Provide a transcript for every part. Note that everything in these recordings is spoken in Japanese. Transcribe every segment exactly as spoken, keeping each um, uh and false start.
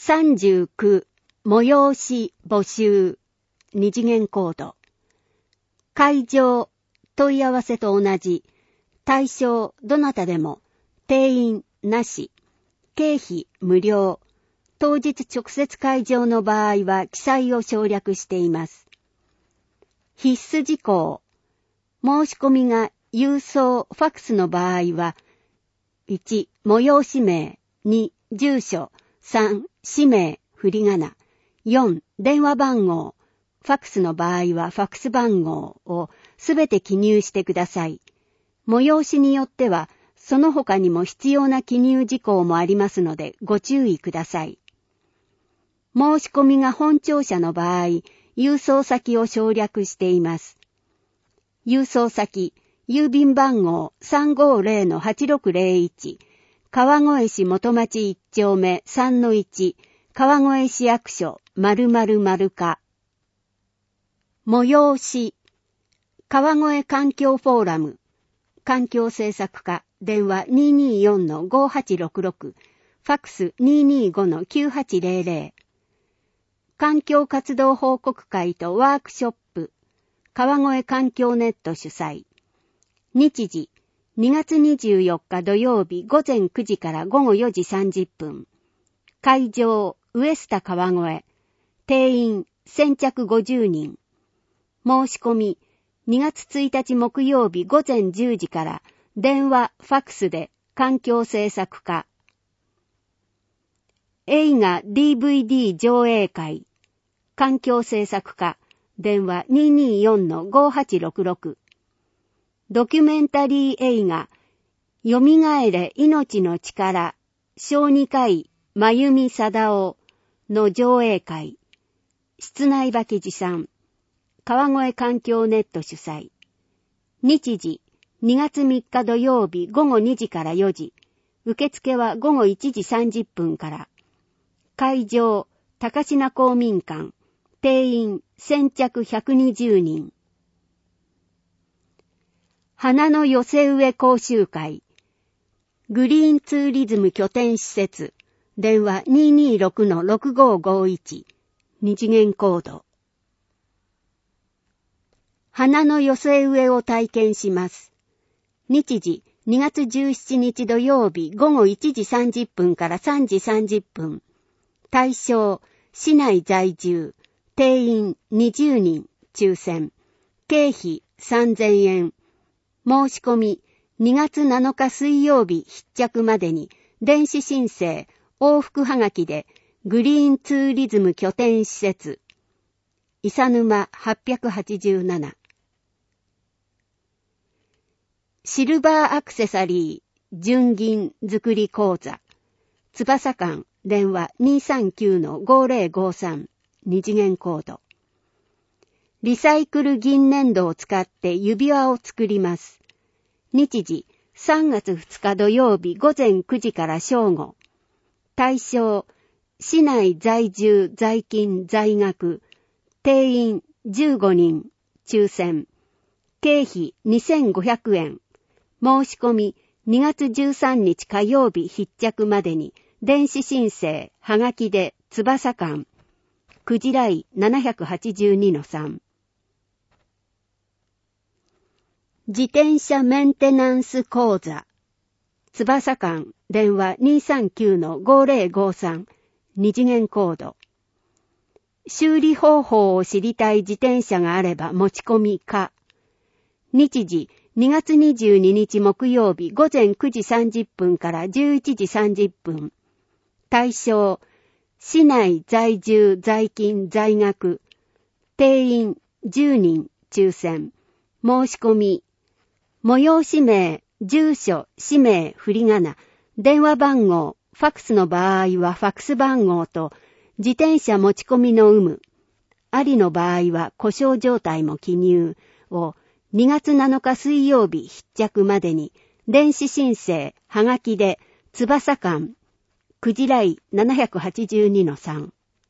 さんじゅうきゅう、催し募集、二次元コード。会場、問い合わせと同じ。対象、どなたでも。定員、なし。経費、無料。当日直接会場の場合は記載を省略しています。必須事項。申し込みが郵送、ファックスの場合は、いち、催し名、に、住所、さん、氏名、振り仮名、よん、電話番号、ファックスの場合はファックス番号をすべて記入してください。催しによっては、その他にも必要な記入事項もありますのでご注意ください。申し込みが本庁舎の場合、郵送先を省略しています。郵送先、郵便番号 さんごーぜろのはちろくぜろいち、川越市元町いち丁目 さんのいち、川越市役所〇〇〇課。催し、川越環境フォーラム、環境政策課、電話 にーにーよんのごーはちろくろく、ファックス にーにーごのきゅうはちぜろぜろ。環境活動報告会とワークショップ、川越環境ネット主催。日時、にがつにじゅうよっか土曜日午前くじから午後よじさんじゅっぷん。会場、ウエスタ川越。定員、先着ごじゅうにん。申し込み、にがつついたち木曜日午前じゅうじから電話、ファックスで環境政策課。映画 ディーブイディー 上映会。環境政策課。電話 にーにーよんのごーはちろくろく。ドキュメンタリー映画、よみがえれ命の力、小児科医、まゆみさだおの上映会。室内場記事さん。川越環境ネット主催。日時、にがつみっか土曜日午後にじからよじ。受付は午後いちじさんじゅっぷんから。会場、高階公民館。定員、先着ひゃくにじゅうにん。花の寄せ植え講習会。グリーンツーリズム拠点施設。電話 にーにーろくのろくごーごーいち。二次元コード。花の寄せ植えを体験します。日時、にがつじゅうしちにち土曜日午後いちじさんじゅっぷんからさんじさんじゅっぷん。対象、市内在住。定員にじゅうにん、抽選。経費さんぜんえん。申し込み、にがつなのか水曜日必着までに、電子申請、往復はがきで、グリーンツーリズム拠点施設。伊佐沼はっぴゃくはちじゅうなな。シルバーアクセサリー、純銀作り講座。翼館、電話 にーさんきゅうのごーぜろごーさん。二次元コード。リサイクル銀粘土を使って指輪を作ります。日時、さんがつふつか土曜日午前くじから正午。対象、市内在住在勤在学。定員じゅうごにん、抽選。経費にせんごひゃくえん。申し込み、にがつじゅうさんにち火曜日必着までに、電子申請、はがきで翼館。くじらいななひゃくはちじゅうにのさん。自転車メンテナンス講座。翼館、電話 にーさんきゅうのごーぜろごーさん。二次元コード。修理方法を知りたい自転車があれば持ち込みか。日時、にがつにじゅうににち木曜日午前くじさんじゅっぷんからじゅういちじさんじゅっぷん。対象、市内在住在勤在学。定員じゅうにん、抽選。申し込み。催し名、住所、氏名、振り仮名、電話番号、ファックスの場合はファックス番号と、自転車持ち込みの有無、ありの場合は故障状態も記入をにがつなのか水曜日必着までに、電子申請、はがきで、翼館、くじらいななひゃくはちじゅうにのさん。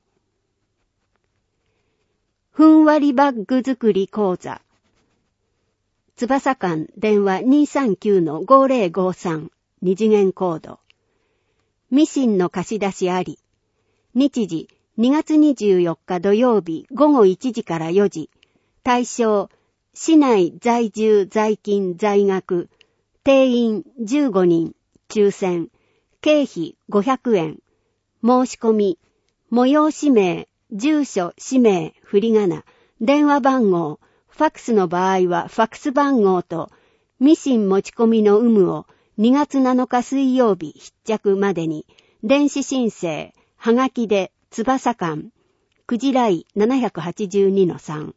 ふんわりバッグ作り講座。翼館、電話 にーさんきゅうのごーぜろごーさん。二次元コード。ミシンの貸し出しあり。 日時にがつにじゅうよっか土曜日ごごいちじからよじ。対象、市内在住在勤在学、定員じゅうごにん、抽選、経費ごひゃくえん。申し込み、催し名、住所、氏名、振り仮名、電話番号、ファックスの場合はファックス番号と、ミシン持ち込みの有無をにがつなのか水曜日必着までに、電子申請、はがきで、翼館、くじらい ななひゃくはちじゅうにのさん。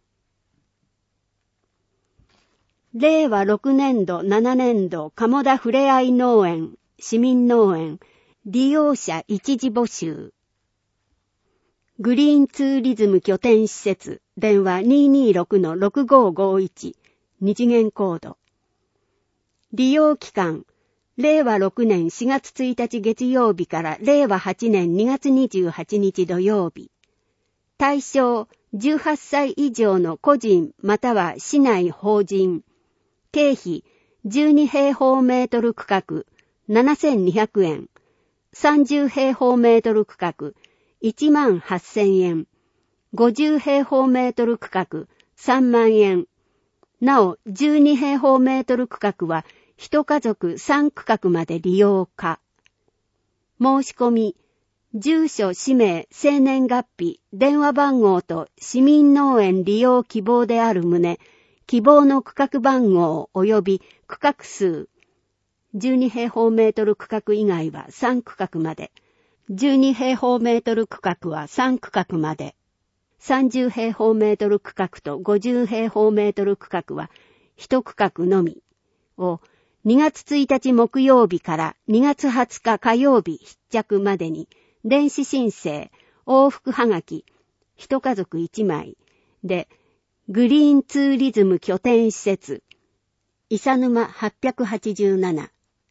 れいわろくねんどななねんど鴨田ふれあい農園、市民農園、利用者一時募集。グリーンツーリズム拠点施設、電話 にーにーろくのろくごーごーいち、二次元コード。利用期間、れいわろくねんしがつついたち月曜日かられいわはちねんにがつにじゅうはちにち土曜日。対象、じゅうはっさい以上の個人または市内法人。経費、じゅうにへいほうメートル区画、ななせんにひゃくえん。さんじゅうへいほうメートル区画、いちまんはっせんえん。ごじゅうへいほうメートル区画、さんまんえん。なお、じゅうにへいほうメートル区画は、一家族さん区画まで利用可。申し込み、住所、氏名、生年月日、電話番号と市民農園利用希望である旨、希望の区画番号及び区画数。じゅうにへいほうメートル区画以外はさん区画まで。じゅうにへいほうメートル区画はさん区画まで。さんじゅうへいほうメートル区画とごじゅうへいほうメートル区画はひと区画のみをにがつついたち木曜日からにがつはつか火曜日必着までに電子申請、往復はがき、一家族いちまいでグリーンツーリズム拠点施設、伊佐沼はっぴゃくはちじゅうなな。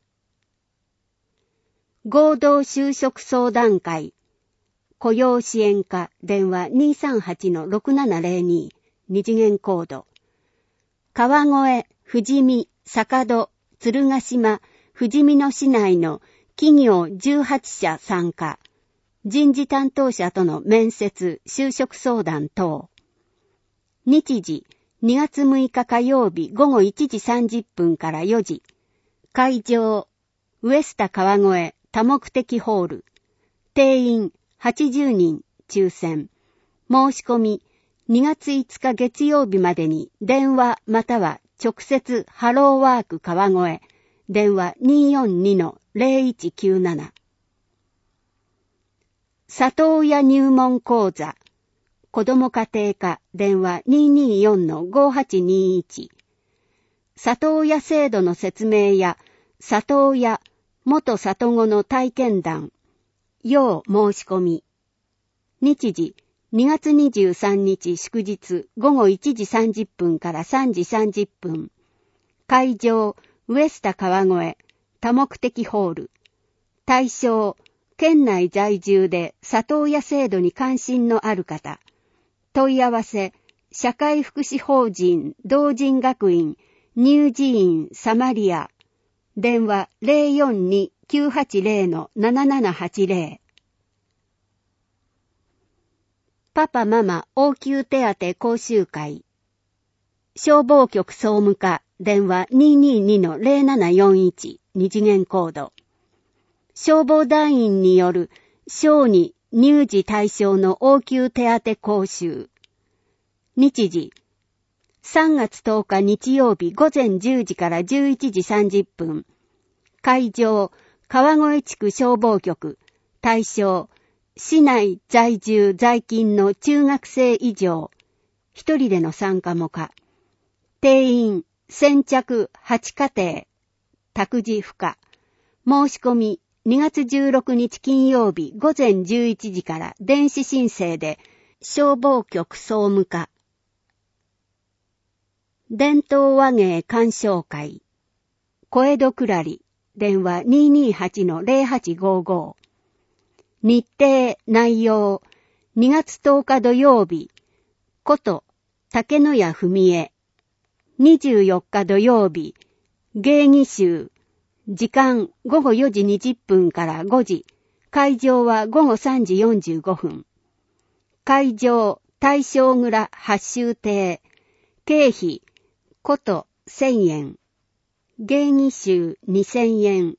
合同就職相談会、雇用支援課、電話 にーさんはちのろくななぜろに、二次元コード。川越、富士見、坂戸、鶴ヶ島、富士見野市内の企業じゅうはちしゃ参加。人事担当者との面接、就職相談等。日時、にがつむいか火曜日ごごいちじさんじゅっぷんからよじ。会場、ウエスタ川越多目的ホール。定員はちじゅうにん、抽選。申し込み、にがついつか月曜日までに電話または直接ハローワーク川越、電話 にーよんにのぜろいちきゅうなな。里親入門講座、子ども家庭科、電話 にーにーよんのごはちにいち。里親制度の説明や、里親、元里子の体験談、要申し込み。日時、にがつにじゅうさんにち祝日ごごいちじさんじゅっぷんからさんじさんじゅっぷん。会場、ウエスタ川越、多目的ホール。対象、県内在住で里親制度に関心のある方。問い合わせ、社会福祉法人同人学院乳児院サマリア。電話 ぜろよんに きゅうはちぜろのななななはちぜろ。パパママ応急手当講習会。消防局総務課、電話 にーにーにのぜろななよんいち、二次元コード。消防団員による小児乳児対象の応急手当講習。日時、さんがつとおか日曜日午前じゅうじからじゅういちじさんじゅっぷん。会場、川越地区消防局。対象、市内在住在勤の中学生以上。一人での参加も可。定員、先着はちかてい。託児不可。申し込み、にがつじゅうろくにち金曜日午前じゅういちじから電子申請で、消防局総務課。伝統話芸鑑賞会。小江戸くらり。電話 にーにーはちのぜろはちごーごー。日程、内容。にがつとおか土曜日。こと、竹野屋文江。にじゅうよっか土曜日。芸妓集。時間、ごごよじにじゅっぷんからごじ。 会場はごごさんじよんじゅうごふん。会場、大正蔵八州亭。経費、ことせんえん。芸妓衆にせんえん。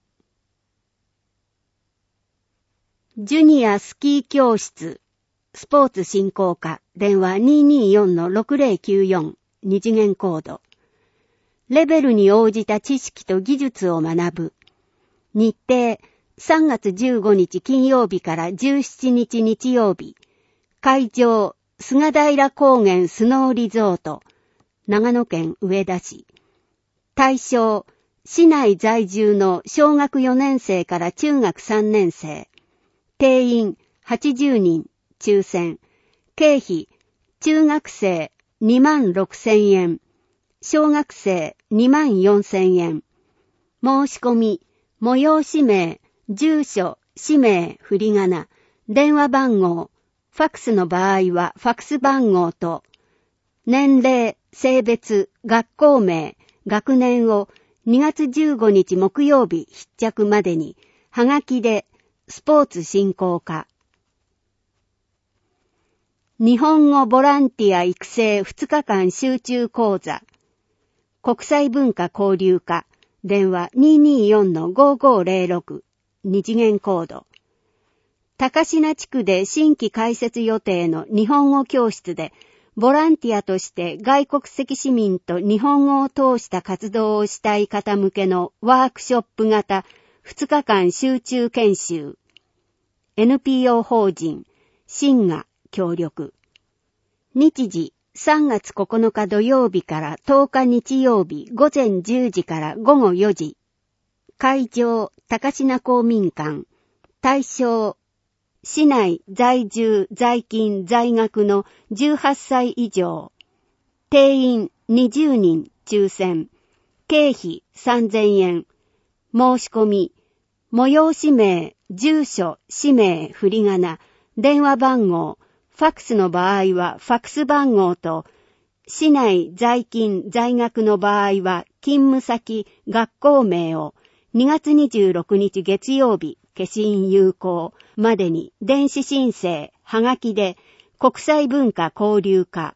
ジュニアスキー教室。スポーツ振興課。電話 にーにーよんのろくぜろきゅうよん。二次元コード。レベルに応じた知識と技術を学ぶ。日程、さんがつじゅうごにち金曜日からじゅうしちにち日曜日。会場、菅平高原スノーリゾート。長野県上田市。対象、市内在住の小学よねん生から中学さんねん生。定員はちじゅうにん、抽選。経費、中学生にまんろくせんえん。小学生にまんよんせんえん。申し込み、催し名、住所、氏名、振り仮名、電話番号、ファックスの場合はファックス番号と、年齢、性別、学校名、学年をにがつじゅうごにち木曜日必着までに、はがきで、スポーツ振興課。日本語ボランティア育成ふつかかん集中講座。国際文化交流課。電話 にーにーよんのごごぜろろく。二次元コード。高階地区で新規開設予定の日本語教室で、ボランティアとして外国籍市民と日本語を通した活動をしたい方向けのワークショップ型ふつかかん集中研修。エヌピーオー 法人、シンガ協力。日時、さんがつここのか土曜日からとおか日曜日ごぜんじゅうじからごごよじ。会場、高階公民館。対象、市内在住在勤在学のじゅうはっさい以上。定員にじゅうにん抽選。経費さんぜんえん。申し込み、催し名、住所、氏名、振り仮名、電話番号、ファックスの場合はファックス番号と、市内在勤在学の場合は勤務先、学校名をにがつにじゅうろくにち月曜日、消印有効までに電子申請、はがきで国際文化交流課。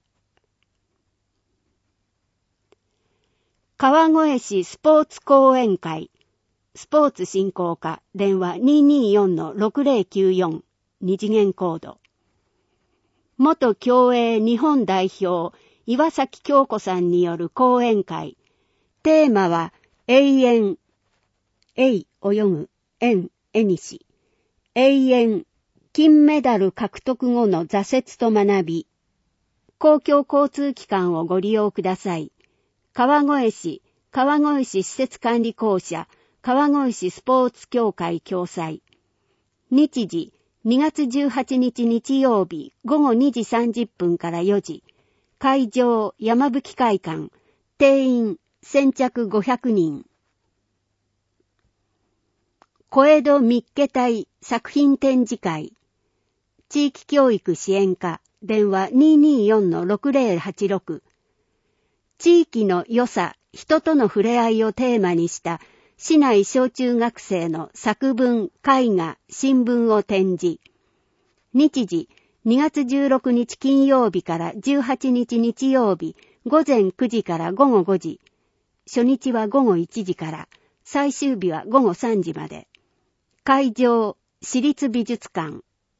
川越市スポーツ講演会。スポーツ振興課。電話 にーにーよんのろくぜろきゅうよん。二次元コード。元競泳日本代表、岩崎京子さんによる講演会。テーマは、永遠。永、泳ぐ、縁、絵にし。永遠。金メダル獲得後の挫折と学び。公共交通機関をご利用ください。川越市、川越市施設管理公社、川越市スポーツ協会共催。日時、にがつじゅうはちにち日曜日ごごにじさんじゅっぷんからよじ。会場山吹会館。定員先着ごひゃくにん。小江戸密家隊作品展示会。地域教育支援課。電話 にーにーよんのろくぜろはちろく。地域の良さ、人との触れ合いをテーマにした市内小中学生の作文、絵画、新聞を展示。日時、にがつじゅうろくにち金曜日からじゅうはちにち日曜日、ごぜんくじからごごごじ。初日はごごいちじから、最終日はごごさんじまで。会場、市立美術館。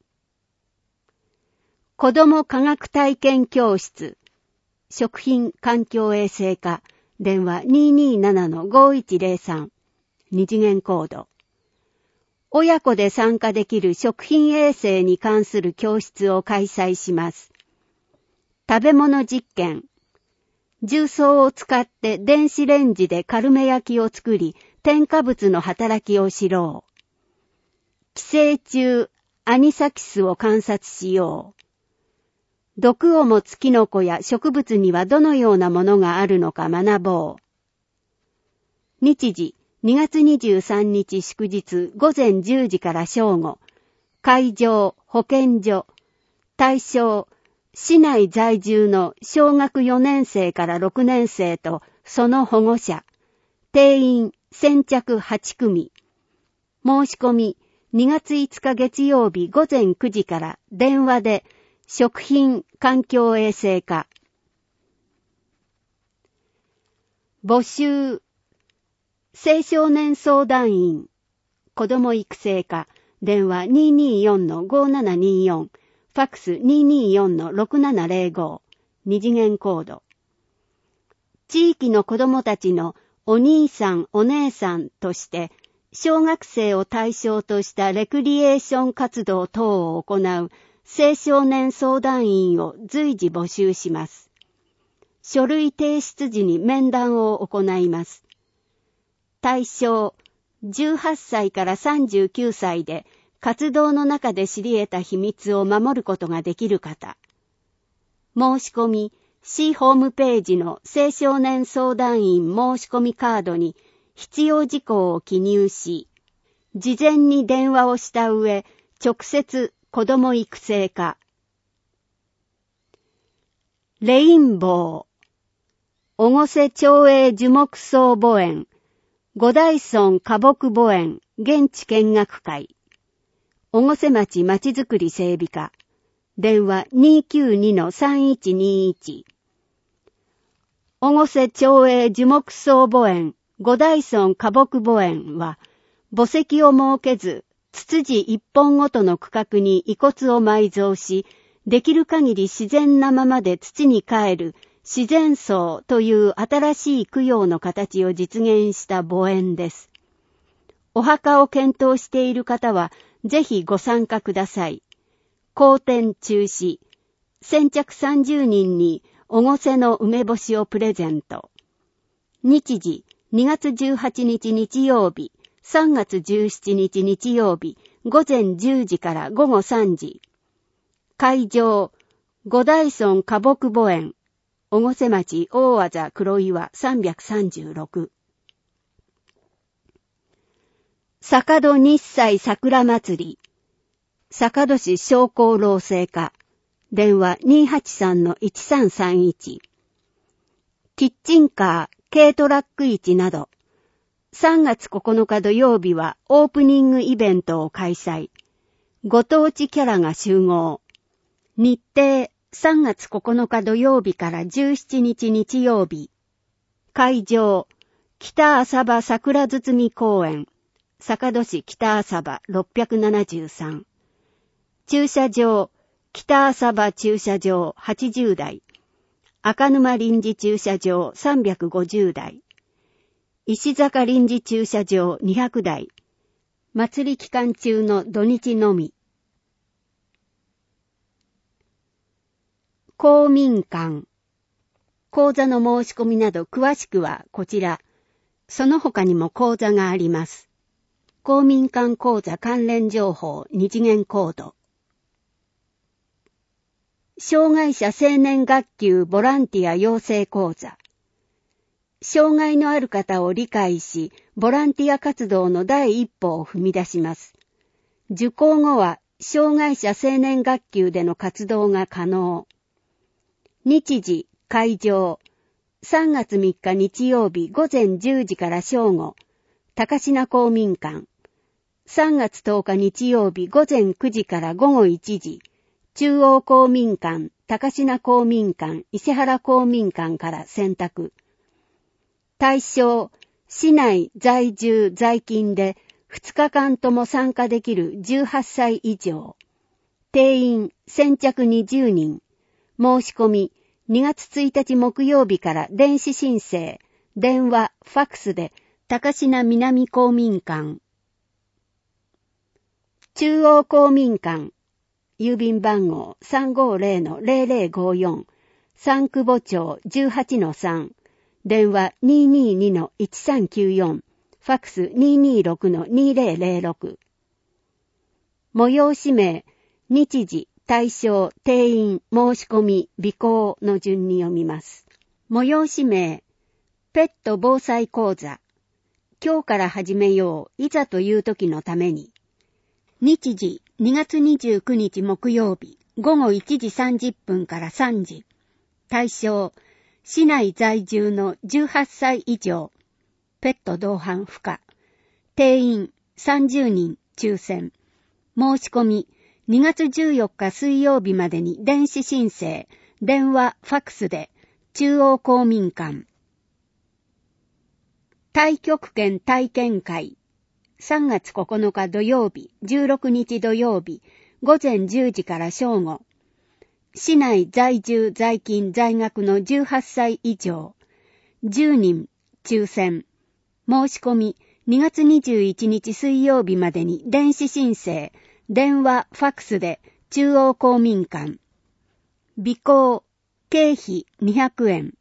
子ども科学体験教室。食品環境衛生課。電話 にーにーななのごいちぜろさん。二次元コード。親子で参加できる食品衛生に関する教室を開催します。食べ物実験。重曹を使って電子レンジでカルメ焼きを作り、添加物の働きを知ろう。寄生虫、アニサキスを観察しよう。毒を持つキノコや植物にはどのようなものがあるのか学ぼう。日時、にがつにじゅうさんにち祝日ごぜんじゅうじから正午。会場、保健所。対象、市内在住の小学よねん生からろくねん生とその保護者。定員先着はちくみ。申し込み、 にがついつか月曜日ごぜんくじから電話で食品環境衛生課。募集青少年相談員子ども育成課、電話 にーにーよんのごーななにーよん、ファックス にーにーよんのろくななぜろご、二次元コード。地域の子どもたちのお兄さんお姉さんとして小学生を対象としたレクリエーション活動等を行う青少年相談員を随時募集します。書類提出時に面談を行います。対象じゅうはっさいからさんじゅうきゅうさいで活動の中で知り得た秘密を守ることができる方。申し込み、市ホームページの青少年相談員申し込みカードに必要事項を記入し、事前に電話をした上、直接子ども育成課。レインボー、越瀬町営樹木葬墓園、五大村花木墓園現地見学会。越瀬町まちづくり整備課。電話 にーきゅうにのさんいちにいち。越瀬町営樹木葬墓園、五大村花木墓園は、墓石を設けず、ツツジ一本ごとの区画に遺骨を埋蔵し、できる限り自然なままで土に還る自然葬という新しい供養の形を実現した墓園です。お墓を検討している方は、ぜひご参加ください。公展中止。先着さんじゅうにんに越瀬の梅干しをプレゼント。日時、にがつじゅうはちにち日曜日、さんがつじゅうしちにち日曜日、ごぜんじゅうじからごごさんじ。会場、五大村花木墓園、越瀬町大字黒岩さんびゃくさんじゅうろく。坂戸日祭桜祭り、坂戸市商工労政課、電話 にーはちさんのいちさんさんいち。キッチンカー、軽トラック市など、さんがつここのか土曜日はオープニングイベントを開催。ご当地キャラが集合。日程、さんがつここのか土曜日からじゅうしちにち日曜日。会場、北浅場桜堤公園、坂戸市北浅場ろっぴゃくななじゅうさん。駐車場、北浅場駐車場はちじゅうだい。赤沼臨時駐車場さんびゃくごじゅうだい。石坂臨時駐車場にひゃくだい。祭り期間中の土日のみ。公民館。講座の申し込みなど詳しくはこちら。その他にも講座があります。公民館講座関連情報二次元コード。障害者青年学級ボランティア養成講座。障害のある方を理解し、ボランティア活動の第一歩を踏み出します。受講後は、障害者青年学級での活動が可能。日時、会場、さんがつみっか日曜日ごぜんじゅうじから正午、高階公民館。さんがつとおか日曜日ごぜんくじからごごいちじ、中央公民館、高階公民館、伊勢原公民館から選択。対象、市内在住在勤でふつかかんとも参加できるじゅうはっさい以上。定員先着にじゅうにん。申し込みにがつついたち木曜日から電子申請、電話、ファックスで高階南公民館。中央公民館。郵便番号 さんごーぜろのぜろぜろごよん、三久保町 じゅうはちのさん、電話 にーにーにのいちさんきゅうよん、ファックス にーにーろくのにぜろぜろろく。催し名、日時、対象、定員、申し込み、備考の順に読みます。催し名、ペット防災講座。今日から始めよう、いざという時のために。日時、にがつにじゅうくにち木曜日、ごごいちじさんじゅっぷんからさんじ。対象、市内在住のじゅうはっさい以上。ペット同伴不可。定員さんじゅうにん抽選。 申し込み、にがつじゅうよっか水曜日までに電子申請、電話、ファックスで、中央公民館。太極拳体験会。さんがつここのか土曜日、じゅうろくにち土曜日、ごぜんじゅうじから正午。市内在住在勤在学のじゅうはっさい以上。じゅうにん、抽選。申し込み、にがつにじゅういちにち水曜日までに電子申請、電話、ファックスで中央公民館。備考、経費にひゃくえん。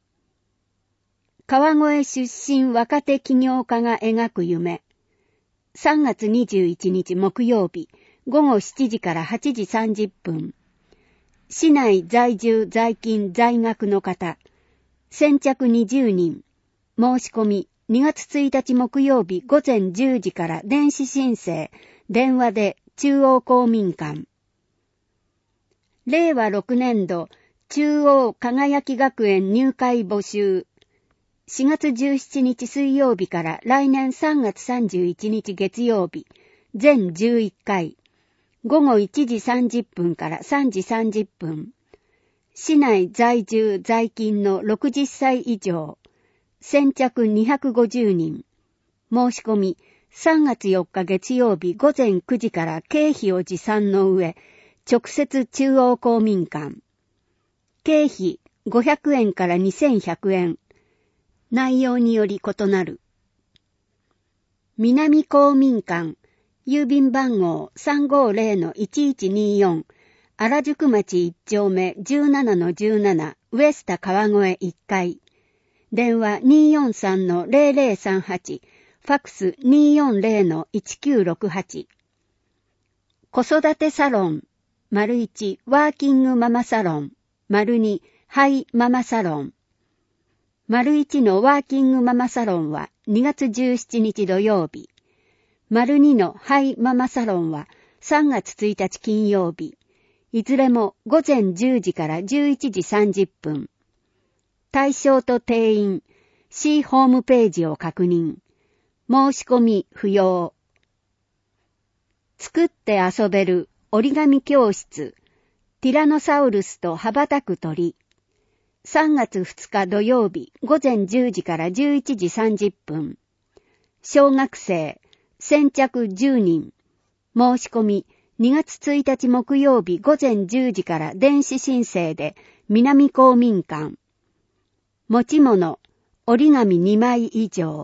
川越出身若手起業家が描く夢。さんがつにじゅういちにち木曜日、ごごしちじからはちじさんじゅっぷん。市内在住在勤在学の方。先着にじゅうにん。申し込み、にがつついたち木曜日ごぜんじゅうじから電子申請、電話で中央公民館。れいわろくねんど中央輝き学園入会募集。しがつじゅうしちにち水曜日から来年さんがつさんじゅういちにち月曜日、全じゅういっかい。ごごいちじさんじゅっぷんからさんじさんじゅっぷん。市内在住在勤のろくじゅっさい以上。先着にひゃくごじゅうにん。申し込み、さんがつよっか月曜日ごぜんくじから経費を持参の上、直接中央公民館。経費ごひゃくえんからにせんひゃくえん。内容により異なる。南公民館、郵便番号 さんごぜろのいちいちによん、原宿町いちちょうめ じゅうななのじゅうなな ウエスタ川越いっかい。電話 にーよんさんのぜろぜろさんはち、ファックス にーよんぜろのいちきゅうろくはち。子育てサロン、丸いちワーキングママサロン、丸にハイママサロン。丸いちのワーキングママサロンはにがつじゅうしちにち土曜日。丸にのハイママサロンはさんがつついたち金曜日。いずれもごぜんじゅうじからじゅういちじさんじゅっぷん。対象と定員、市ホームページを確認。申し込み不要。作って遊べる折り紙教室。ティラノサウルスと羽ばたく鳥。さんがつふつか土曜日ごぜんじゅうじからじゅういちじさんじゅっぷん。小学生、先着じゅうにん。申し込み、にがつついたち木曜日ごぜんじゅうじから電子申請で南公民館。持ち物、折り紙にまい以上。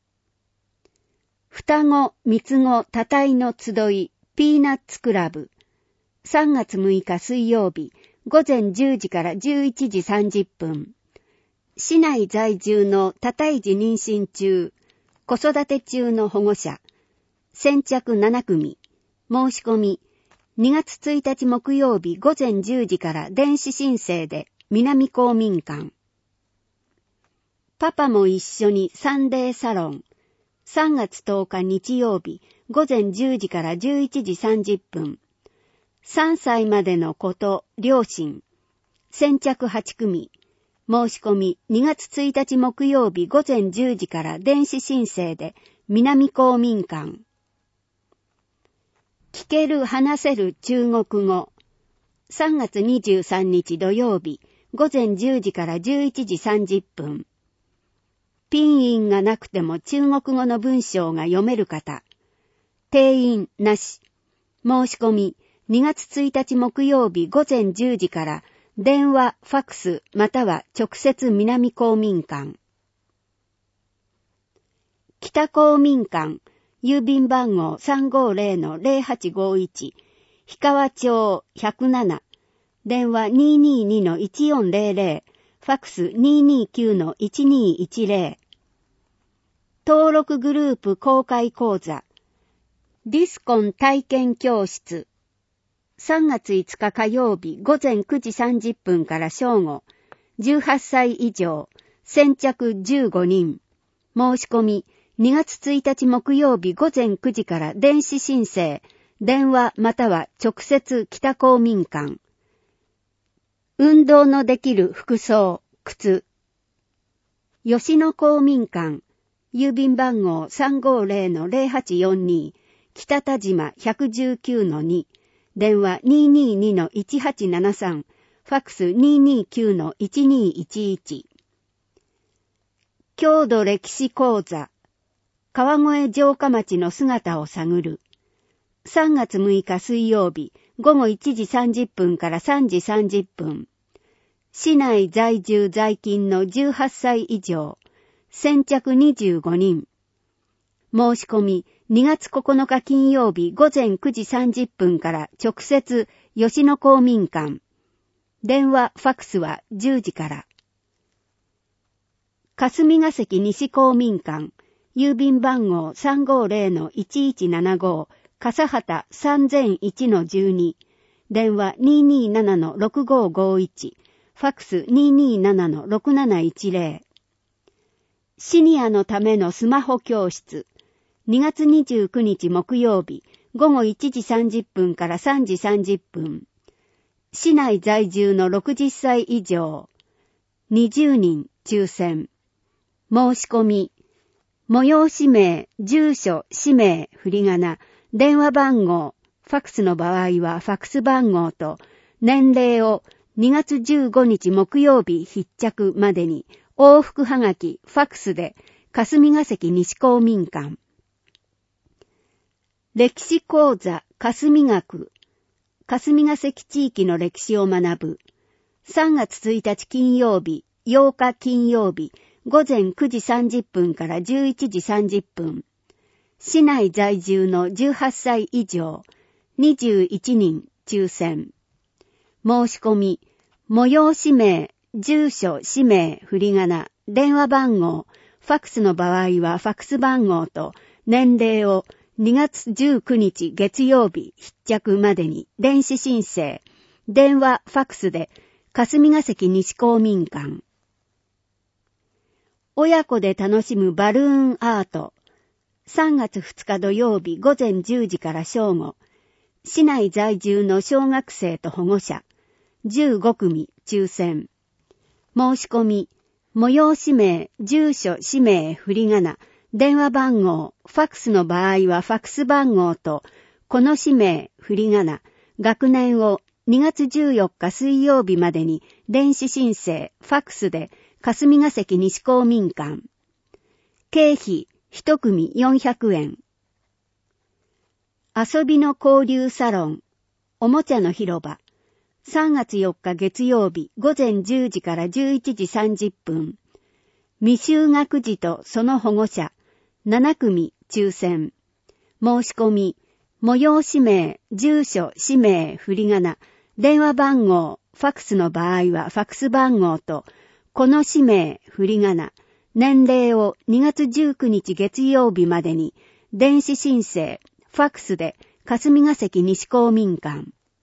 双子、三つ子、多体の集い、ピーナッツクラブ。さんがつむいか水曜日、ごぜんじゅうじからじゅういちじさんじゅっぷん。市内在住の多胎児妊娠中、子育て中の保護者。先着ななくみ。申し込み、にがつついたち木曜日ごぜんじゅうじから電子申請で南公民館。パパも一緒にサンデーサロン。さんがつとおか日曜日ごぜんじゅうじからじゅういちじさんじゅっぷん。さんさいまでの子と両親。先着はちくみ。申し込みにがつついたち木曜日ごぜんじゅうじから電子申請で南公民館。聞ける話せる中国語。さんがつにじゅうさんにち土曜日ごぜんじゅうじからじゅういちじさんじゅっぷん。ピンインがなくても中国語の文章が読める方。定員なし。申し込みにがつついたち木曜日ごぜんじゅうじから電話、ファックスまたは直接南公民館。北公民館、郵便番号 さんごぜろのぜろはちごいち、氷川町ひゃくなな、電話 にーにーにのいちよんぜろぜろ、ファックス にーにーきゅうのいちにーいちぜろ。登録グループ公開講座。ディスコン体験教室。さんがついつか火曜日ごぜんくじさんじゅっぷんから正午。じゅうはっさい以上。先着じゅうごにん。申し込みにがつついたち木曜日ごぜんくじから電子申請。電話または直接北公民館。運動のできる服装、靴。吉野公民館、郵便番号 さんごぜろのぜろはちよんに、 北田島 ひゃくじゅうきゅうのに、電話 にーにーにのいちはちななさん、ファックス にーにーきゅうのいちにーいちいち。郷土歴史講座、川越城下町の姿を探る。さんがつむいか水曜日、ごごいちじさんじゅっぷんからさんじさんじゅっぷん。市内在住在勤のじゅうはっさい以上、先着にじゅうごにん。申し込みにがつここのか金曜日ごぜんくじさんじゅっぷんから直接吉野公民館。電話、ファックスはじゅうじから。霞ヶ関西公民館、郵便番号 さんごーぜろのいちいちななご、笠畑 さんぜんいちのじゅうに、電話 にーにーななのろくごーごーいち、ファックス にーにーななのろくなないちぜろ。シニアのためのスマホ教室、にがつにじゅうくにち木曜日、ごごいちじさんじゅっぷんからさんじさんじゅっぷん。市内在住のろくじゅっさい以上、にじゅうにん抽選。申し込み、催し名、住所、氏名、振り仮名、電話番号、ファックスの場合はファックス番号と、年齢をにがつじゅうごにち木曜日必着までに、往復はがき、ファックスで、霞ヶ関西公民館。歴史講座、霞学。霞ヶ関地域の歴史を学ぶ。さんがつついたち金曜日、ようか金曜日、ごぜんくじさんじゅっぷんからじゅういちじさんじゅっぷん。市内在住のじゅうはっさい以上、にじゅういちにん抽選。申し込み、催し名、住所、氏名、振り仮名、電話番号、ファックスの場合はファックス番号と年齢をにがつじゅうくにち月曜日必着までに電子申請、電話、ファックスで霞ヶ関西公民館。親子で楽しむバルーンアート。さんがつふつか土曜日ごぜんじゅうじから正午。市内在住の小学生と保護者。じゅうごくみ抽選。申し込み、催し名、住所、氏名、振り仮名、電話番号、ファックスの場合はファックス番号と、この氏名、振り仮名、学年をにがつじゅうよっか水曜日までに電子申請、ファックスで霞ヶ関西公民館。経費一組よんひゃくえん。遊びの交流サロン、おもちゃの広場。さんがつよっか月曜日ごぜんじゅうじからじゅういちじさんじゅっぷん。未就学児とその保護者、ななくみ抽選。申し込み、催し名、住所、氏名、振り仮名、電話番号、ファックスの場合はファックス番号と、この氏名、振り仮名、年齢をにがつじゅうくにち月曜日までに、電子申請、ファックスで霞ヶ関西公民館。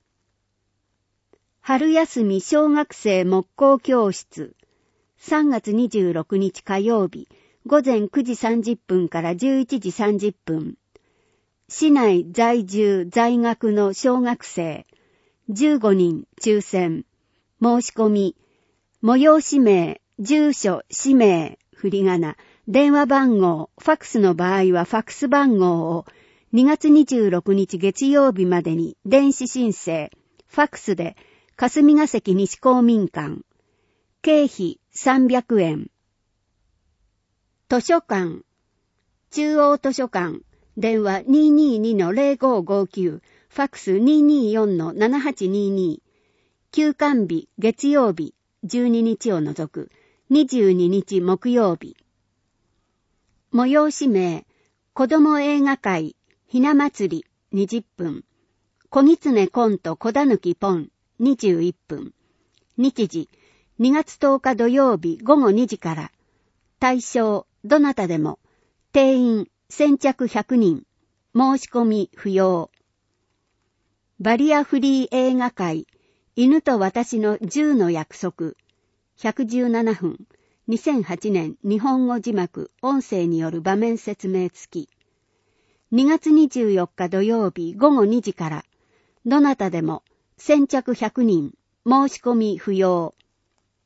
春休み小学生木工教室。さんがつにじゅうろくにち火曜日、ごぜんくじさんじゅっぷんからじゅういちじさんじゅっぷん。市内在住在学の小学生、じゅうごにん抽選。申し込み、催し名、住所、氏名、振り仮名、電話番号、ファックスの場合はファックス番号をにがつにじゅうろくにち月曜日までに電子申請、ファックスで霞ヶ関西公民館。経費さんびゃくえん。図書館。中央図書館。電話 にーにーにのぜろごーごーきゅう。ファックス にーにーよんのななはちにーにー。休館日月曜日じゅうににちを除くにじゅうににち木曜日。催し名。子供映画会。ひな祭りにじゅっぷん。小狐コント小狸ポンにじゅういっぷん。日時にがつとおか土曜日ごごにじから。対象どなたでも。定員先着ひゃくにん。申し込み不要。バリアフリー映画会。犬と私のじゅうの約束。ひゃくじゅうななふん。にせんはちねん日本語字幕音声による場面説明付き。にがつにじゅうよっか土曜日ごごにじから。どなたでも先着ひゃくにん。申し込み不要。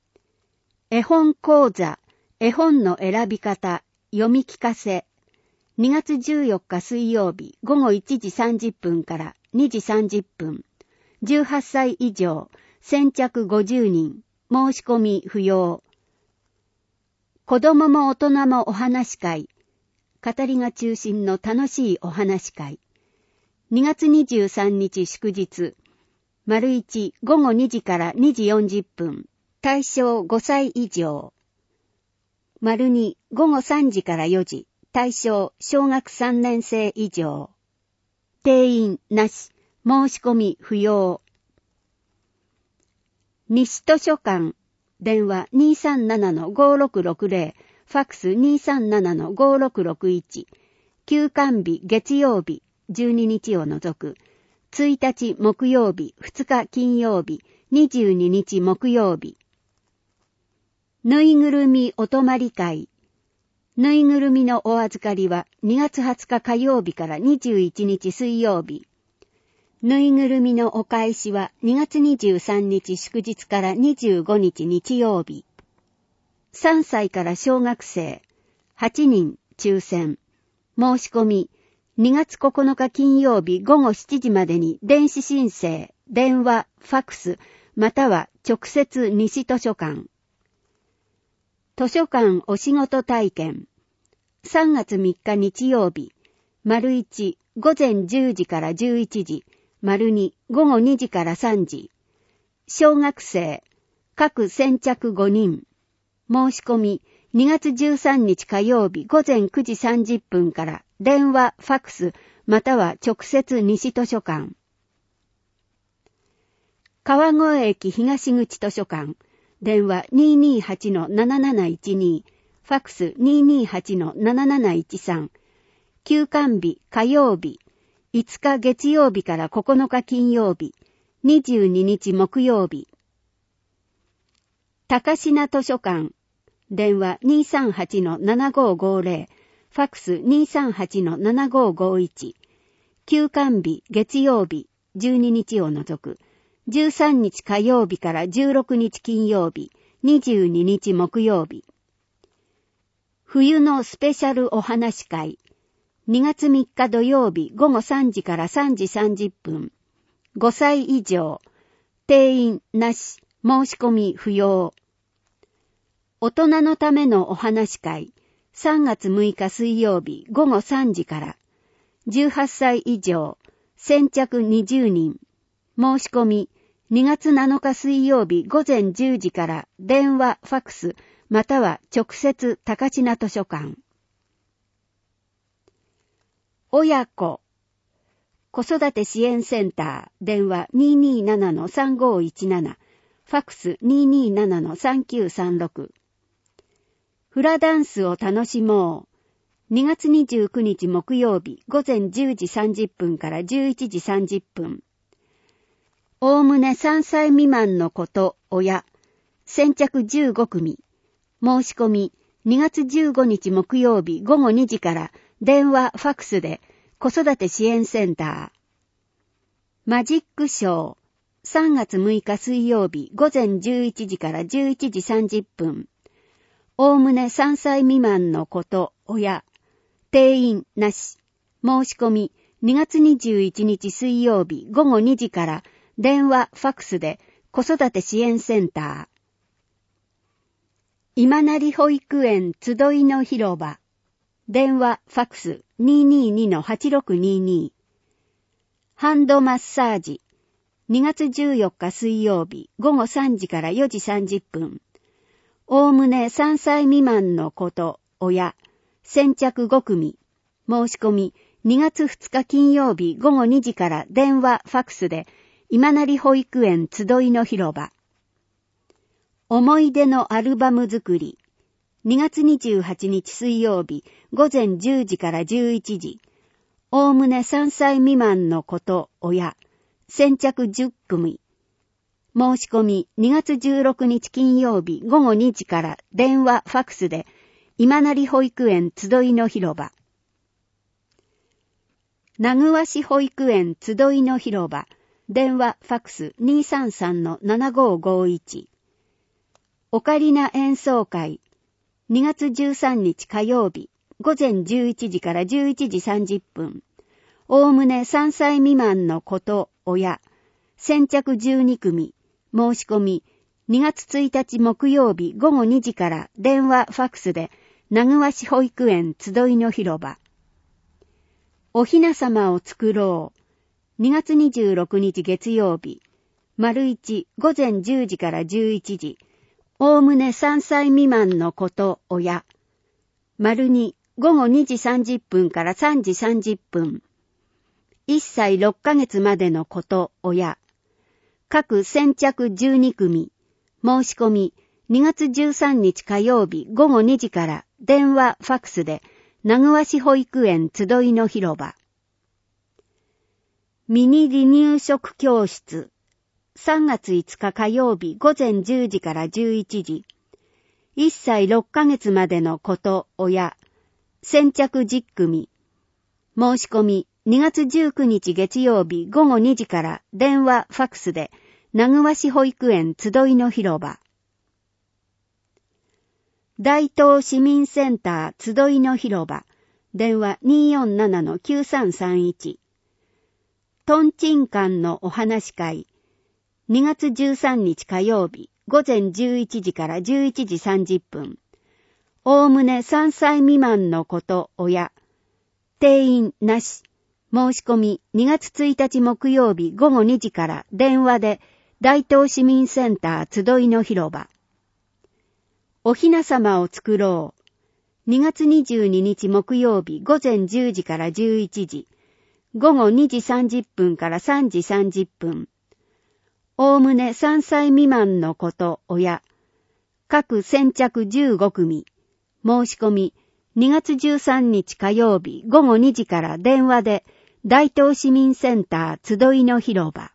絵本講座、絵本の選び方、読み聞かせ。 にがつじゅうよっか水曜日ごごいちじさんじゅっぷんからにじさんじゅっぷん、じゅうはっさい以上、先着ごじゅうにん、申し込み不要。子供も大人もお話会、語りが中心の楽しいお話会。にがつにじゅうさんにち祝日、丸一ごごにじからにじよんじゅっぷん、対象ごさい以上。丸二ごごさんじからよじ、対象小学さんねんせい以上。定員なし、申し込み不要。西図書館、電話 にーさんななのごろくろくぜろ、ファックス にーさんななのごろくろくいち、休館日月曜日、じゅうににちを除く、いちにち木曜日、ふつか金曜日、にじゅうににち木曜日。ぬいぐるみお泊まり会。ぬいぐるみのお預かりはにがつはつか火曜日からにじゅういちにち水曜日。ぬいぐるみのお返しはにがつにじゅうさんにち祝日からにじゅうごにち日曜日。さんさいから小学生、はちにん抽選。申し込み、にがつここのか金曜日ごごしちじまでに電子申請、電話、ファックス、または直接西図書館。図書館お仕事体験。さんがつみっか日曜日、丸一ごぜんじゅうじからじゅういちじ、丸二ごごにじからさんじ。小学生、各先着ごにん。申し込み、にがつじゅうさんにち火曜日ごぜんくじさんじゅっぷんから電話、ファックス、または直接西図書館。川越駅東口図書館、電話 にーにーはちのなななないちに、ファックス にーにーはちのなななないちさん、休館日火曜日、いつか月曜日からここのか金曜日、にじゅうににち木曜日。高階図書館、電話 にーさんはちのななごごぜろ、ファックス にーさんはちのななごごいち、休館日月曜日、じゅうににちを除く、じゅうさんにち火曜日からじゅうろくにち金曜日、にじゅうににち木曜日。冬のスペシャルお話会、にがつみっか土曜日ごごさんじからさんじさんじゅっぷん、ごさい以上、定員なし、申し込み不要。大人のためのお話会、さんがつむいか水曜日ごごさんじから、じゅうはっさい以上、先着にじゅうにん、申し込み、にがつなのか水曜日ごぜんじゅうじから電話、ファックス、または直接高階図書館。親子、子育て支援センター、電話 にーにーななのさんごいちなな、ファックス にーにーななのさんきゅうさんろく。フラダンスを楽しもう。にがつにじゅうくにち木曜日ごぜんじゅうじさんじゅっぷんからじゅういちじさんじゅっぷん。おおむねさんさい未満の子と親、先着じゅうごくみ。申し込み、にがつじゅうごにち木曜日ごごにじから電話、ファックスで子育て支援センター。マジックショー、さんがつむいか水曜日ごぜんじゅういちじからじゅういちじさんじゅっぷん。おおむねさんさい未満の子と親、定員なし。申し込み、にがつにじゅういちにち水曜日ごごにじから電話、ファックスで子育て支援センター。今成保育園集いの広場。電話、ファックス にーにーにのはちろくにーに。ハンドマッサージ。にがつじゅうよっか水曜日ごごさんじからよじさんじゅっぷん。おおむねさんさい未満の子と親、先着ごくみ。申し込み、にがつふつか金曜日ごごにじから電話、ファックスで今成保育園集いの広場。思い出のアルバム作り。にがつにじゅうはちにち水曜日ごぜんじゅうじからじゅういちじ。おおむねさんさい未満の子と親、先着じゅっくみ。申し込みにがつじゅうろくにち金曜日ごごにじから電話、ファックスで今成保育園集いの広場。名古屋市保育園集いの広場。電話、ファックス にーさんさんのななごごいち。オカリナ演奏会。にがつじゅうさんにち火曜日ごぜんじゅういちじからじゅういちじさんじゅっぷん。おおむねさんさい未満の子と親、先着じゅうにくみ、申し込み、にがつついたち木曜日ごごにじから電話、ファックスで、名古市保育園集いの広場。おひなさまを作ろう。にがつにじゅうろくにち月曜日、丸一ごぜんじゅうじからじゅういちじ、おおむねさんさい未満の子と親。丸二ごごにじさんじゅっぷんからさんじさんじゅっぷん。いっさいろっかげつまでの子と親。各先着じゅうにくみ。申し込みにがつじゅうさんにち火曜日ごごにじから電話、ファックスで名古屋市保育園集いの広場。ミニ離乳食教室。さんがついつか火曜日ごぜんじゅうじからじゅういちじ。いっさいろっかげつまでの子と親。先着じゅっくみ。申し込みにがつじゅうくにち月曜日ごごにじから電話、ファックスで名古屋市保育園集いの広場。大東市民センター集いの広場。電話 にーよんななのきゅうさんさんいち。トンチンカンのお話会。にがつじゅうさんにち火曜日ごぜんじゅういちじからじゅういちじさんじゅっぷん。おおむねさんさい未満の子と親。定員なし。申し込みにがつついたち木曜日ごごにじから電話で大東市民センター集いの広場。おひなさまを作ろう。にがつにじゅうににち木曜日ごぜんじゅうじからじゅういちじ。ごごにじさんじゅっぷんからさんじさんじゅっぷん。おおむねさんさい未満の子と親。各先着じゅうごくみ。申し込みにがつじゅうさんにち火曜日ごごにじから電話で大東市民センター集いの広場。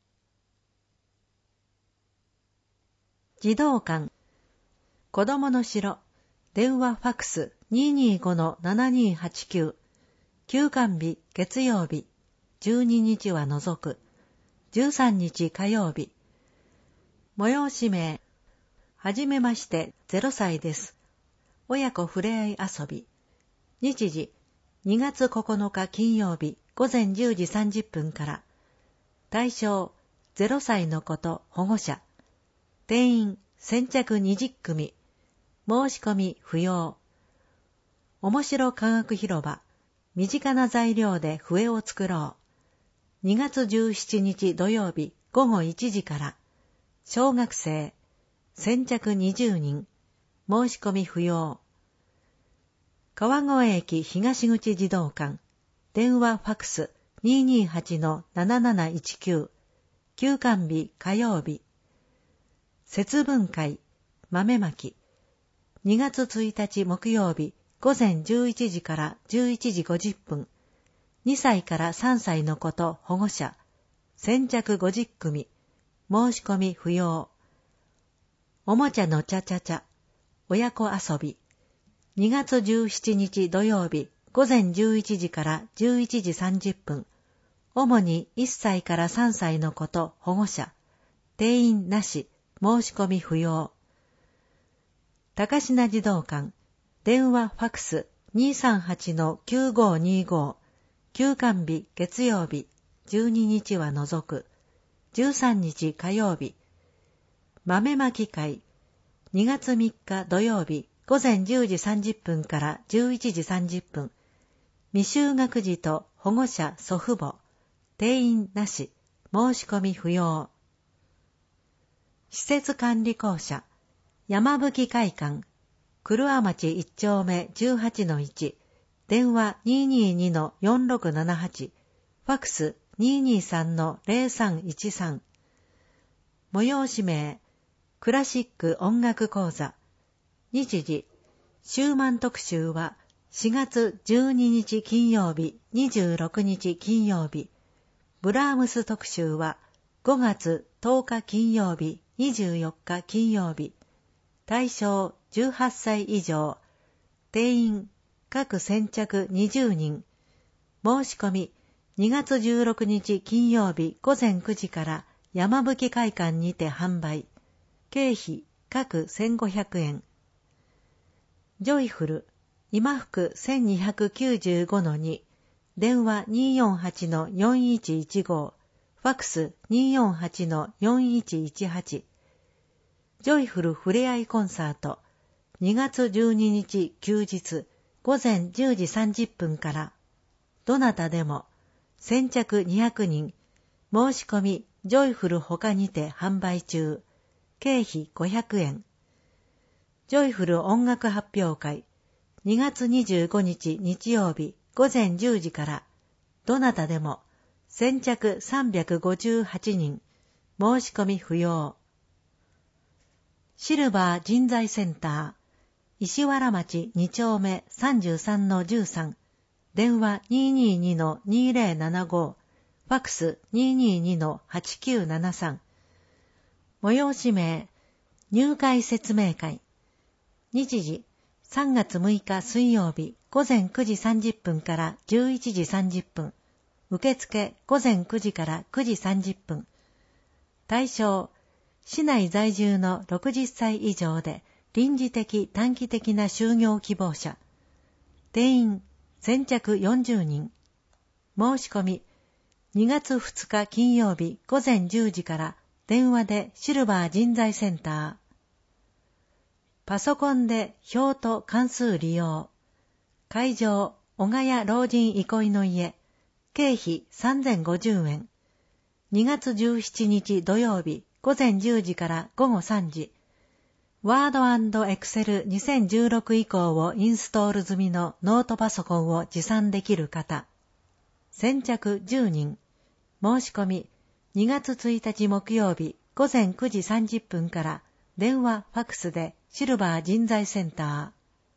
児童館。子供の城。電話ファックス にーにーごのななにーはちきゅう。休館日月曜日。じゅうににちは除く。じゅうさんにち火曜日。催し名。はじめましてゼロさいです。親子ふれあい遊び。日時にがつここのか金曜日ごぜんじゅうじさんじゅっぷんから。対象ゼロさいの子と保護者。定員先着にじゅっくみ。申し込み不要。面白科学広場。身近な材料で笛を作ろう。にがつじゅうしちにち土曜日ごごいちじから。小学生。先着にじゅうにん。申し込み不要。川越駅東口児童館。電話ファックス にーにーはちのなななないちきゅう。休館日火曜日。節分会豆まき。にがつついたち木曜日ごぜんじゅういちじからじゅういちじごじゅっぷん。にさいからさんさいの子と保護者。先着ごじゅっくみ。申し込み不要。おもちゃのちゃちゃちゃ。親子遊び。にがつじゅうしちにち土曜日ごぜんじゅういちじからじゅういちじさんじゅっぷん。主にいっさいからさんさいの子と保護者。定員なし。申し込み不要。高階児童館。電話ファックス にーさんはちのきゅうごにーご。休館日月曜日。じゅうににちは除く。じゅうさんにち火曜日。豆まき会。にがつみっか土曜日ごぜんじゅうじさんじゅっぷんからじゅういちじさんじゅっぷん。未就学児と保護者祖父母。定員なし。申し込み不要。施設管理公社。山吹会館。黒粟町いっちょうめ じゅうはちのいち。電話 にーにーにのよんろくななはち。ファックス にーにーさんのゼロさんいちさん。催し名。クラシック音楽講座。日時。シューマン特集はしがつじゅうににち金曜日、にじゅうろくにち金曜日。ブラームス特集はごがつとおか金曜日、にじゅうよっか金曜日。対象じゅうはっさい以上。定員各先着にじゅうにん。申し込みにがつじゅうろくにち金曜日ごぜんくじから山吹会館にて販売。経費各せんごひゃくえん。ジョイフル今福 せんにひゃくきゅうじゅうごのに、電話 にーよんはちのよんいちいちご、ファックス にーよんはちのよんいちいちはち。ジョイフルふれあいコンサート、にがつじゅうににち休日、ごぜんじゅうじさんじゅっぷんから、どなたでも、先着にひゃくにん、申し込み、ジョイフル他にて販売中、経費ごひゃくえん。ジョイフル音楽発表会、にがつにじゅうごにち日曜日ごぜんじゅうじから、どなたでも、先着さんびゃくごじゅうはちにん、申し込み不要。シルバー人材センター、石原町に丁目 さんじゅうさんのじゅうさん、電話 にーにーにのにーぜろななご、ファックス にーにーにのはちきゅうななさん。催し名、入会説明会。日時、さんがつむいか水曜日ごぜんくじさんじゅっぷんからじゅういちじさんじゅっぷん。受付ごぜんくじからくじさんじゅっぷん。対象、市内在住のろくじゅっさい以上で臨時的短期的な就業希望者。定員、先着よんじゅうにん。申し込み、にがつふつか金曜日ごぜんじゅうじから電話でシルバー人材センター。パソコンで表と関数利用。会場、小ヶ谷老人憩いの家。経費さんぜんごじゅうえん。にがつじゅうしちにち土曜日ごぜんじゅうじからごごさんじ。ワード&エクセルにせんじゅうろく以降をインストール済みのノートパソコンを持参できる方。先着じゅうにん。申し込み、にがつついたち木曜日ごぜんくじさんじゅっぷんから電話、ファックスでシルバー人材センター。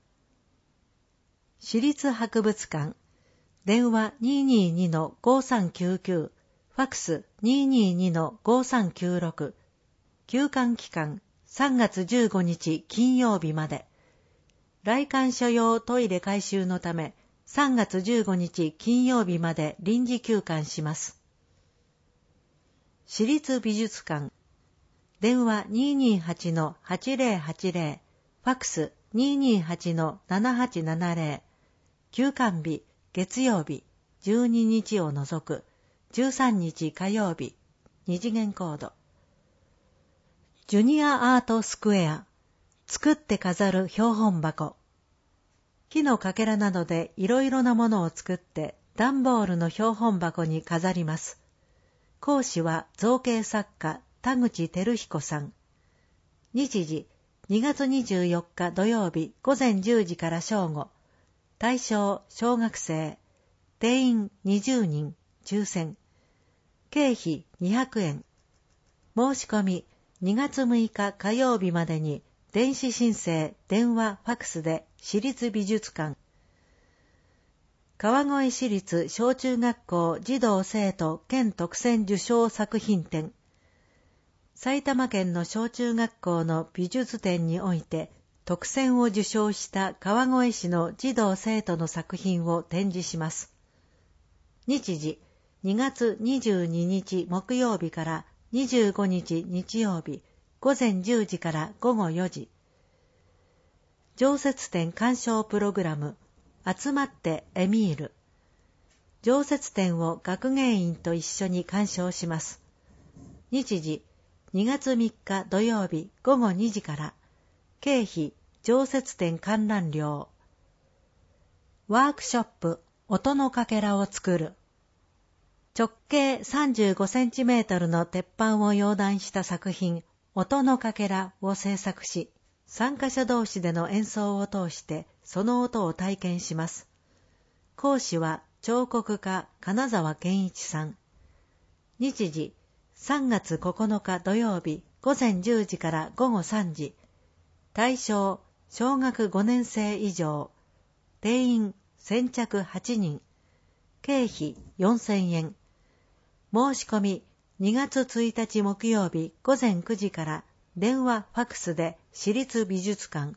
市立博物館、電話 にーにーにのごさんきゅうきゅう、ファックス にーにーにのごさんきゅうろく。休館期間さんがつじゅうごにち金曜日まで。来館所用トイレ改修のためさんがつじゅうごにち金曜日まで臨時休館します。市立美術館、電話 にーにーはちのはちぜろはちぜろ、ファックス にーにーはちのななはちななぜろ。休館日、月曜日、じゅうににちを除く、じゅうさんにち火曜日、二次元コード。ジュニアアートスクエア、作って飾る標本箱。木のかけらなどでいろいろなものを作って、段ボールの標本箱に飾ります。講師は造形作家、田口照彦さん。日時、にがつにじゅうよっか土曜日ごぜんじゅうじから正午。対象、小学生。定員にじゅうにん、抽選。経費にひゃくえん。申し込み、にがつむいか火曜日までに、電子申請、電話、ファックスで、市立美術館。川越市立小中学校児童生徒県特選受賞作品展。埼玉県の小中学校の美術展において、特選を受賞した川越市の児童生徒の作品を展示します。日時、にがつにじゅうににち木曜日からにじゅうごにち日曜日、ごぜんじゅうじからごごよじ。常設展鑑賞プログラム、集まってエミール。常設展を学芸員と一緒に鑑賞します。日時、にがつみっか土曜日ごごにじから、経費、常設展観覧料。ワークショップ、音のかけらを作る。直径さんじゅうごセンチメートルの鉄板を溶断した作品、音のかけらを制作し、参加者同士での演奏を通してその音を体験します。講師は彫刻家金沢健一さん。日時、さんがつここのか土曜日ごぜんじゅうじからごごさんじ。対象、小学ごねんせい以上。定員、先着はちにん。経費よんせんえん。申し込み、にがつついたち木曜日ごぜんくじから電話ファックスで市立美術館。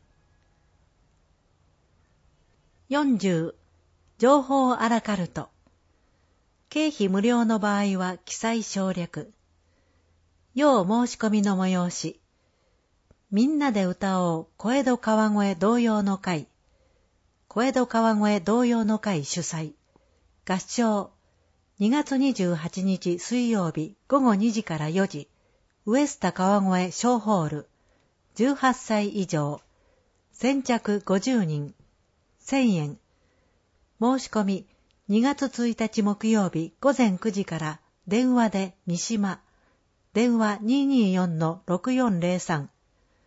よんじゅう、情報アラカルト。経費無料の場合は記載省略。要申し込みの催し。みんなで歌おう小江戸川越童謡の会。 小江戸川越童謡の会主催。合唱。にがつにじゅうはちにち水曜日ごごにじからよじ。ウエスタ川越小ホール。じゅうはっさい以上。先着ごじゅうにん。せんえん。申し込みにがつついたち木曜日ごぜんくじから電話で三島。電話 にーにーよんのろくよんぜろさん。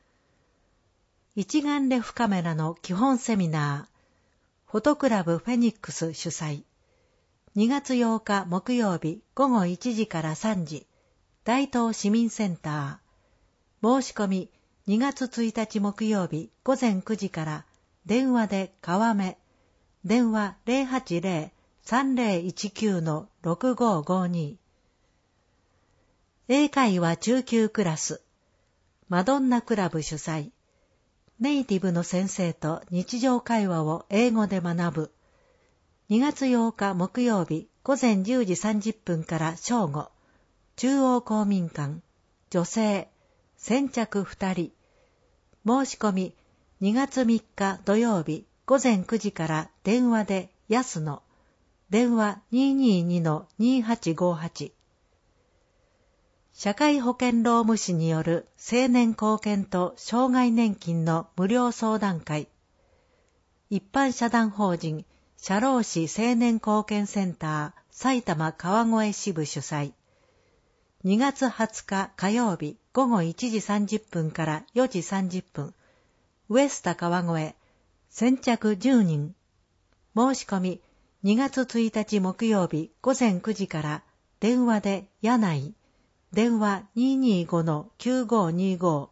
一眼レフカメラの基本セミナー。フォトクラブフェニックス主催。にがつようか木曜日ごごいちじからさんじ。大東市民センター。申し込みにがつついたち木曜日ごぜんくじから電話で川目。電話 ゼロはちゼロ さんゼロいちきゅう のろくごごに。英会話中級クラス。マドンナクラブ主催。ネイティブの先生と日常会話を英語で学ぶ。にがつようか木曜日ごぜんじゅうじさんじゅっぷんから正午。中央公民館。女性。先着ふたり。申し込みにがつみっか土曜日ごぜんくじから電話で安野。電話 にーにーにのにーはちごはち。社会保険労務士による青年貢献と障害年金の無料相談会。一般社団法人社労士青年貢献センター埼玉川越支部主催。にがつはつか火曜日ごごいちじさんじゅっぷんからよじさんじゅっぷん。ウエスタ川越。先着じゅうにん。申し込みにがつついたち木曜日ごぜんくじから電話で柳井。電話 にーにーごのきゅうごにーご。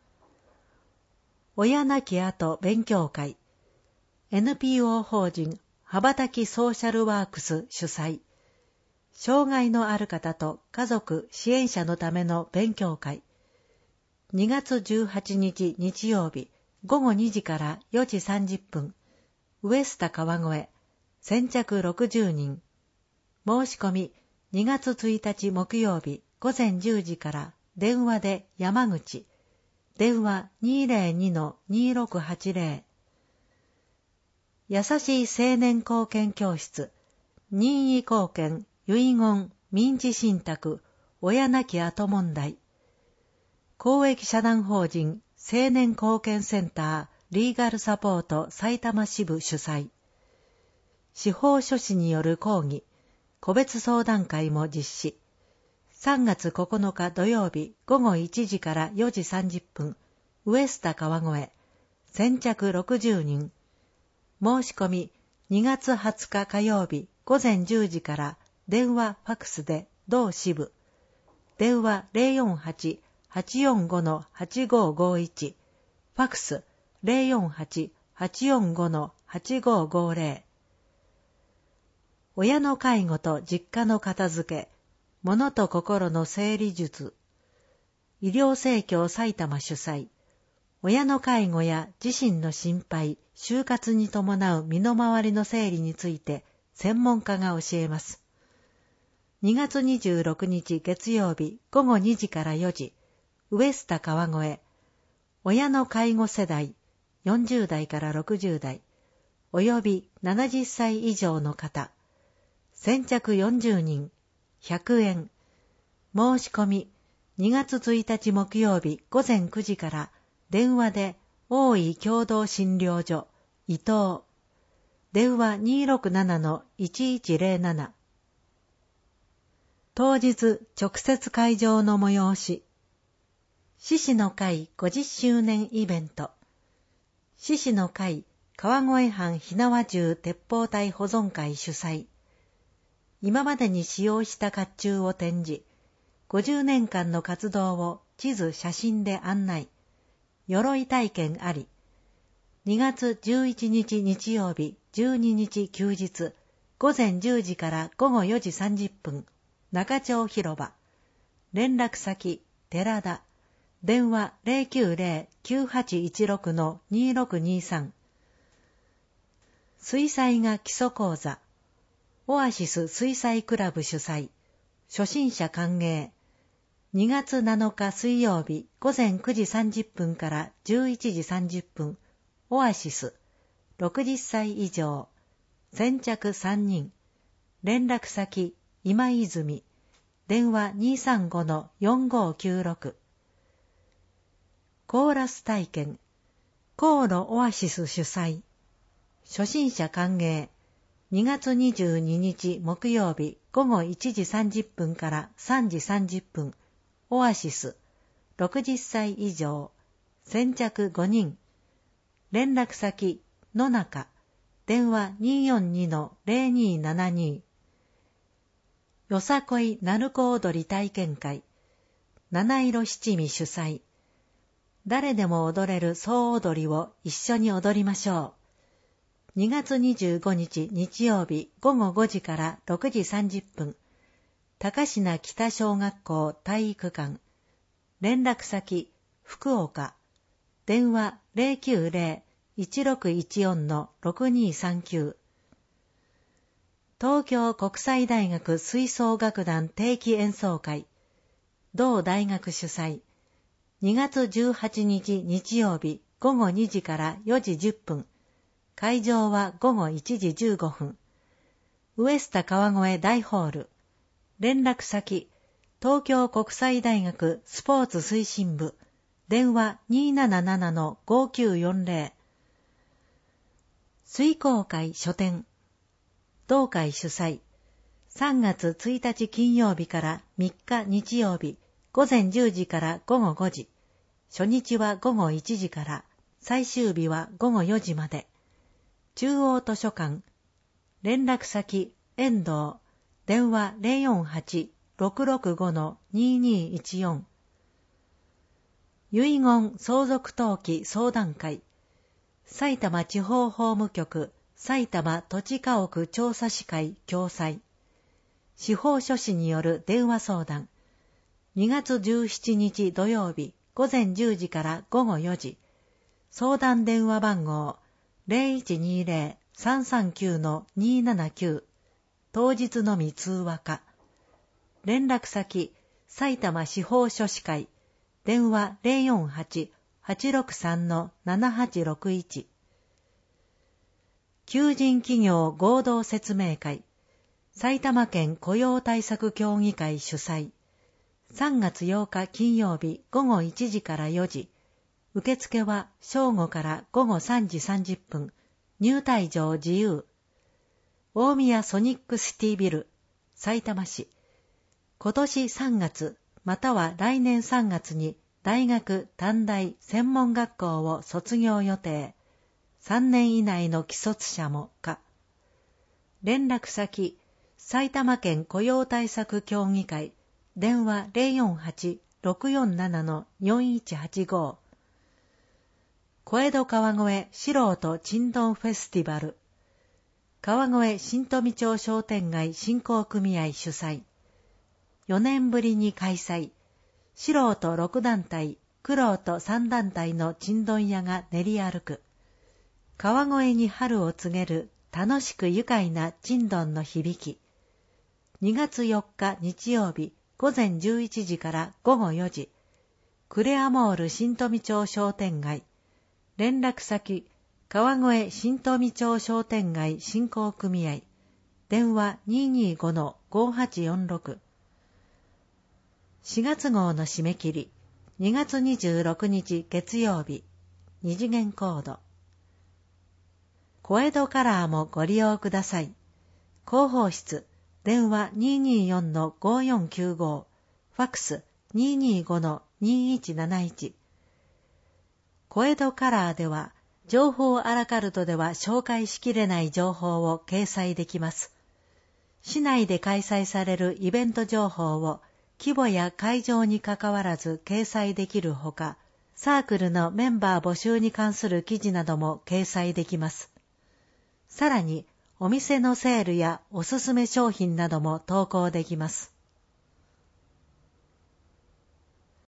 親なき後勉強会。エヌピーオー 法人羽ばたきソーシャルワークス主催。障害のある方と家族支援者のための勉強会。にがつじゅうはちにち日曜日ごごにじからよじさんじゅっぷん。ウエスタ川越。先着ろくじゅうにん。申し込みにがつついたち木曜日ごぜんじゅうじから電話で山口。電話 にーぜろにのにーろくはちぜろ。優しい青年貢献教室。任意貢献、遺言、民事信託、親なき後問題。公益社団法人青年貢献センターリーガルサポート埼玉支部主催。司法書士による講義、個別相談会も実施。さんがつここのか土曜日ごごいちじからよじさんじゅっぷん。ウエスタ川越。先着ろくじゅうにん。申し込みにがつはつか火曜日ごぜんじゅうじから電話ファクスで同支部。電話 ゼロよんはち はちよんごのはちごごいち。ファクス ゼロよんはち はちよんごのはちごごぜろ。親の介護と実家の片付け。物と心の整理術。医療生協埼玉主催。親の介護や自身の心配、就活に伴う身の回りの整理について専門家が教えます。にがつにじゅうろくにち月曜日ごごにじからよじ。ウエスタ川越。親の介護世代、よんじゅうだいからろくじゅうだい、およびななじゅっさい以上の方。先着よんじゅうにん。ひゃくえん。申し込みにがつついたち木曜日ごぜんくじから電話で大井共同診療所伊藤。電話 にーろくななのいちいちぜろなな。当日直接会場の催し。獅子の会ごじゅっしゅうねんイベント。獅子の会川越藩火縄銃鉄砲隊保存会主催。今までに使用した甲冑を展示、ごじゅうねんかんの活動を地図写真で案内、鎧体験あり。にがつじゅういちにち日曜日、じゅうににち休日、ごぜんじゅうじからごごよじさんじゅっぷん、中町広場。連絡先、寺田。電話 ゼロきゅうゼロ きゅうはちいちろくのにろくにさん。水彩画基礎講座。オアシス水彩クラブ主催。初心者歓迎。にがつなのか水曜日ごぜんくじさんじゅっぷんからじゅういちじさんじゅっぷん。オアシス。 ろくじゅっさい以上、先着さんにん、連絡先今泉、電話 にーさんごのよんごーきゅうろく。コーラス体験、コーロオアシス主催、初心者歓迎、にがつにじゅうににち木曜日ごごいちじさんじゅっぷんからさんじさんじゅっぷん、オアシス、ろくじゅっさい以上、先着ごにん、連絡先、野中、電話 にーよんにのぜろにーななに。よさこい鳴子踊り体験会、七色七味主催、誰でも踊れる総踊りを一緒に踊りましょう。にがつにじゅうごにち日曜日ごごごじからろくじさんじゅっぷん、高階北小学校体育館、連絡先、福岡、電話 ぜろきゅうぜろいちろくいちよんのろくにーさんきゅう。東京国際大学吹奏楽団定期演奏会、同大学主催、にがつじゅうはちにち日曜日ごごにじからよじじゅっぷん、会場はごごいちじじゅうごふん、ウエスタ川越大ホール、連絡先、東京国際大学スポーツ推進部、電話 にーななななのごきゅうよんぜろ。水耕会書店、同会主催、さんがつついたち金曜日からみっか日曜日、午前じゅうじからごごごじ、初日はごごいちじから、最終日はごごよじまで。中央図書館、連絡先、遠藤、電話 ぜろよんはちろくろくごのにーにーいちよん。遺言相続登記相談会、埼玉地方法務局埼玉土地家屋調査士会共催、司法書士による電話相談、にがつじゅうしちにち土曜日午前じゅうじからごごよじ、相談電話番号 ぜろいちにぜろさんさんきゅうのにーななきゅう、当日のみ通話か、連絡先、埼玉司法書士会、電話 ぜろよんはちはちろくさんのななはちろくいち。求人企業合同説明会、埼玉県雇用対策協議会主催、さんがつようか金曜日ごごいちじからよじ、受付は正午からごごさんじさんじゅっぷん、入退場自由。大宮ソニックシティビル、埼玉市。今年さんがつまたは来年さんがつに大学・短大・専門学校を卒業予定。さんねん以内の既卒者もか。連絡先、埼玉県雇用対策協議会、電話 ぜろよんはちろくよんななのよんいちはちご。小江戸川越素人ちんどんフェスティバル、川越新富町商店街振興組合主催、よねんぶりに開催、素人ろくだんたい、玄人さんだんたいのちんどん屋が練り歩く、川越に春を告げる楽しく愉快なちんどんの響き、にがつよっか日曜日午前じゅういちじからごごよじ、クレアモール新富町商店街、連絡先、川越新富町商店街振興組合、電話 にーにーごのごはちよんろく。しがつ号の締め切り、にがつにじゅうろくにち月曜日、二次元コード。小江戸カラーもご利用ください。広報室、電話 にーにーよんのごよんきゅうご、ファックス にーにーごのにーいちなないち。小江戸カラーでは、情報アラカルトでは紹介しきれない情報を掲載できます。市内で開催されるイベント情報を規模や会場にかかわらず掲載できるほか、サークルのメンバー募集に関する記事なども掲載できます。さらに、お店のセールやおすすめ商品なども投稿できます。